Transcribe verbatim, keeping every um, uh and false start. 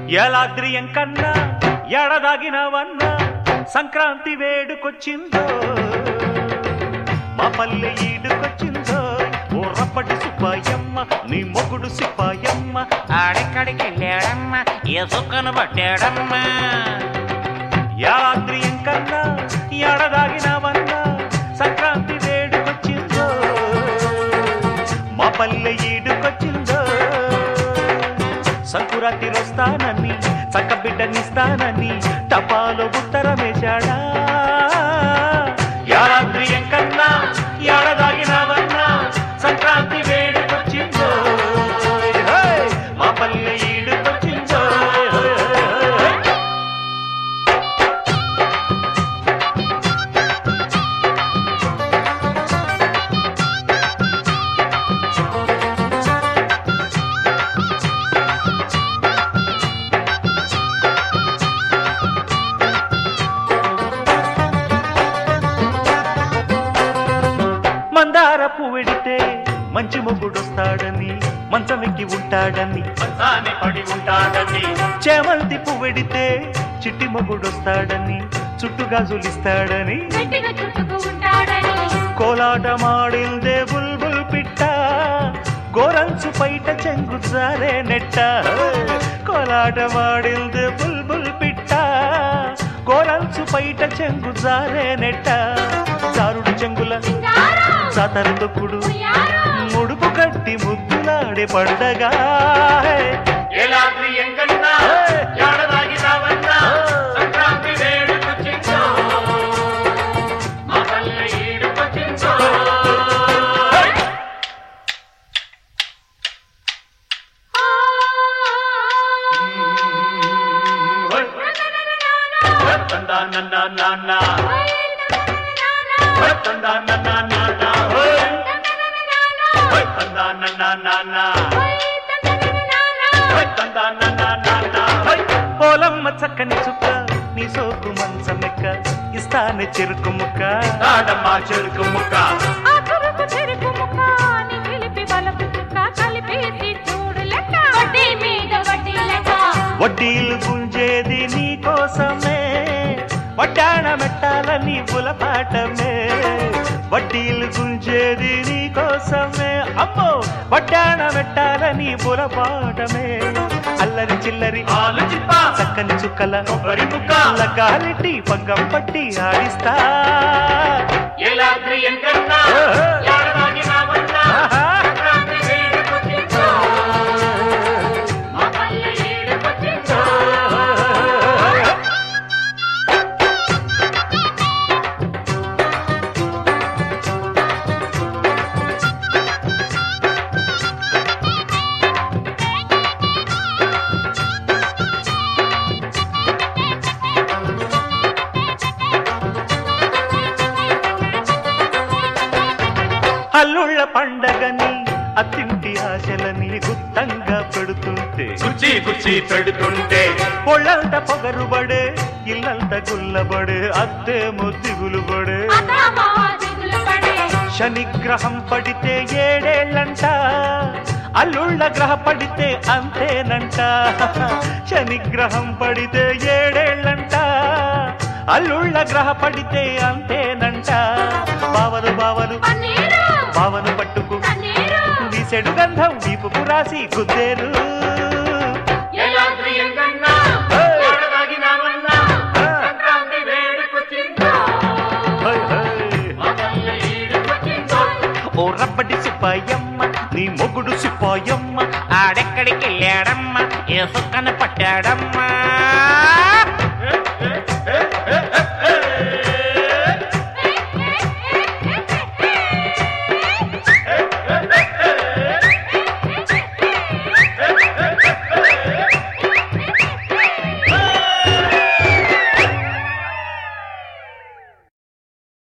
ఎలాద్రియం కన్నా ఎడదాగినవన్నా సంక్రాంతి వేడుకొచ్చిందో మా పల్లె ఈడుకొచ్చిందో ఓ రప్పటి సుబ్బాయమ్మ నీ మొగుడు సిప్పాయమ్మ ఆడెక్కడికి వెళ్ళాడమ్మ ఎసుకను పట్టాడమ్మ ఎలాద్రియం కన్నా ఎడదాగినవన్నా సంక్రాంతి వేడుకొచ్చిందో మా పల్లె ఈడుకొచ్చిందో సంకురాతి వస్తానని చక్క బిడ్డనిస్తానని టపాలో ఉత్తరమేశాడా యారాద్రియం కన్నా ఏడదాగినవన్నా సంక్రాంతి వేడుకొచ్చిందో మా పల్లె ఈడుకొచ్చిందో మందార పువ్వెడితే మంచి మొగుడొస్తాడని మంచమెక్కి ఉంటాడని మంచాన్ని పడి ఉంటాడని చేమంతి పువ్వెడితే చిట్టి మొగుడొస్తాడని చుట్టుగాజులిస్తాడని కోలాటమాడిందే బుల్బుల్ పిట్ట గోరంచు పైట చెంగుజారే నెట్ట కోలాటమాడిందే బుల్బుల్ పిట్ట గోరంచు పైట చెంగుజారే నెట్ట జారుడు చెంగుల సాతరు దొక్కుడు ముడుపు కట్టి ముద్దులాడే పండగా ఎలాద్రియం కన్నా ఏడదాగినవన్నా సంక్రాంతి వేడుకొచ్చిందో మా పల్లె ఈడుకొచ్చిందో తందానన్నా నాన్న తందానన్నా నాన్న తందానన్నా నాన్న తందానన్నా నాన్న పోలమ్మ చక్కని చుక్క నీ సోకు మంచమెక్క ఇస్తానే చెరుకు ముక్క తాడమ్మా చెరుకు ముక్క వడ్డీలు గుంజేది నీ కోసమే వడ్డాణ మెట్టాలని బులపాటమే వడ్డీలు గుంజేది నీ కోసమే అమ్మో వడ్డాణ మెట్టాలని బులపాటమే అల్లరి చిల్లరి ఆలోచిత చక్కని చుక్కల కొబ్బరి ముక్క లగాలిట్టి పగ్గం పట్టి ఆడిస్తా ఎలాద్రియం కన్నా ఏడదాగినవన్నా సంక్రాంతి వేడుకొచ్చిందో మా పల్లె ఈడుకొచ్చిందో అల్లుళ్ళ పండగని అత్తింటి ఆశలని గుత్తంగా పెడుతుంటే కుర్చీ కుర్చీ పెడుతుంటే ఒళ్ళంత పొగరుబడే ఇల్లంత గుల్లబడే అత్తేమో దిగులుబడే శనిగ్రహం పడితే ఏడేళ్ళంట అల్లుళ్ళ గ్రహ పడితే అంతేనంట శనిగ్రహం పడితే ఏడేళ్ళంట అల్లుళ్ళ గ్రహ పడితే అంతేనంట బావలు బావలు బావను పట్టుకు వీసెడు గంధం వీపుకు రాసి గుద్దేరు ఎలాద్రియం కన్నా ఏడదాగినవన్నా సంక్రాంతి వేడుకొచ్చిందో మా పల్లె ఈడుకొచ్చిందో ఓ రబ్బటి సిప్పాయమ్మ నీ మొగుడు సిప్పాయమ్మ ఆడెక్కడికి వెళ్ళాడమ్మ ఎసుకను పట్టాడమ్మా